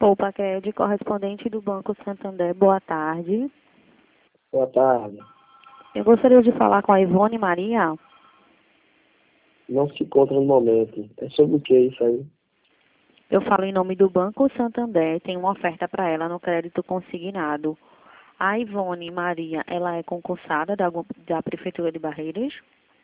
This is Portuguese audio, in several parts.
Poupa Cred, correspondente do Banco Santander. Boa tarde. Boa tarde. Eu gostaria de falar com a Ivone Maria. Não se encontra no momento. É sobre o que isso aí? Eu falo em nome do Banco Santander. Tem uma oferta para ela no crédito consignado. A Ivone Maria, ela é concursada da Prefeitura de Barreiras?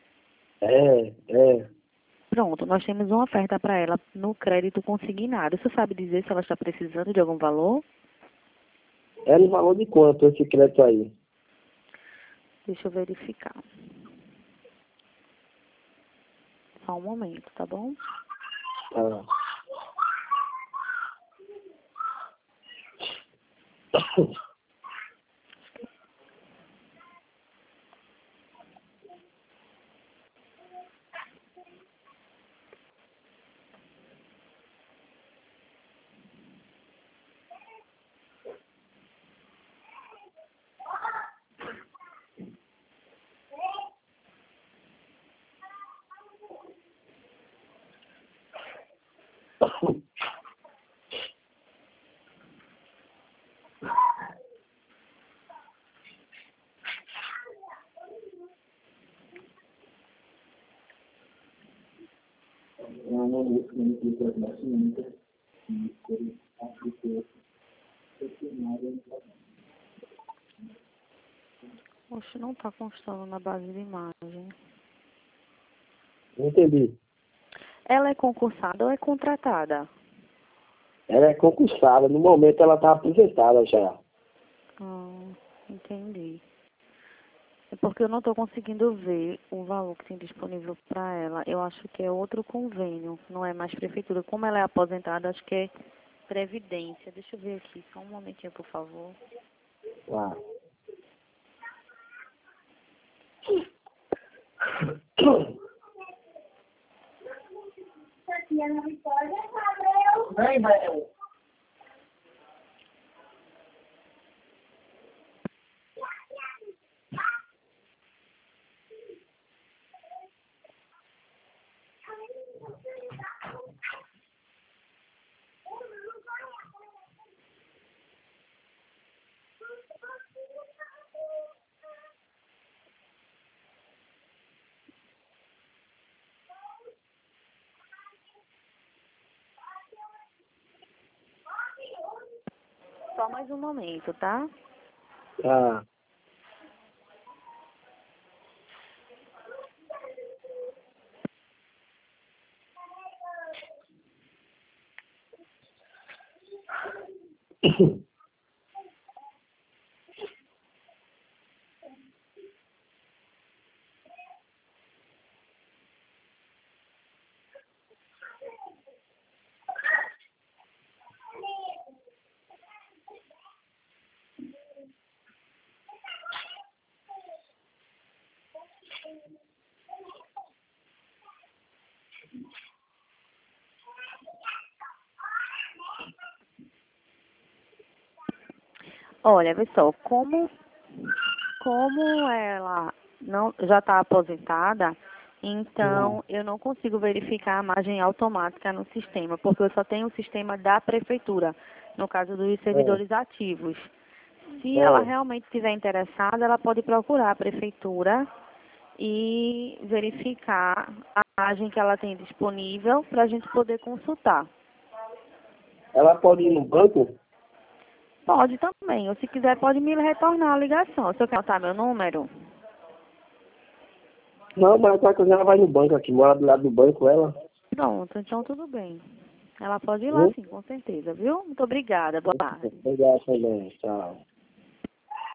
É. Pronto, nós temos uma oferta para ela no crédito consignado. Você sabe dizer se ela está precisando de algum valor? É no valor de quanto esse crédito aí? Deixa eu verificar. Só um momento, tá bom? Ah. Oxe, não está constando na base de imagem. Não entendi. Ela é concursada ou é contratada? Ela é concursada. No momento ela está aposentada já. Entendi. É porque eu não estou conseguindo ver o valor que tem disponível para ela. Eu acho que é outro convênio, não é mais prefeitura. Como ela é aposentada, acho que é previdência. Deixa eu ver aqui, só um momentinho, por favor. Ah. Vem, Bel. Só mais um momento, tá? Ah. Olha, pessoal, como ela não já está aposentada, então eu não consigo verificar a margem automática no sistema, porque eu só tenho o sistema da prefeitura, no caso dos servidores ativos. Se ela realmente estiver interessada, ela pode procurar a prefeitura e verificar a margem que ela tem disponível para a gente poder consultar. Ela pode ir no banco? Pode também, ou se quiser pode me retornar a ligação. Se eu quer anotar meu número? Não, mas qualquer coisa ela vai no banco aqui. Mora do lado do banco ela. Pronto, então tudo bem. Ela pode ir lá sim, com certeza, viu? Muito obrigada, boa tarde. Obrigado também. Tchau.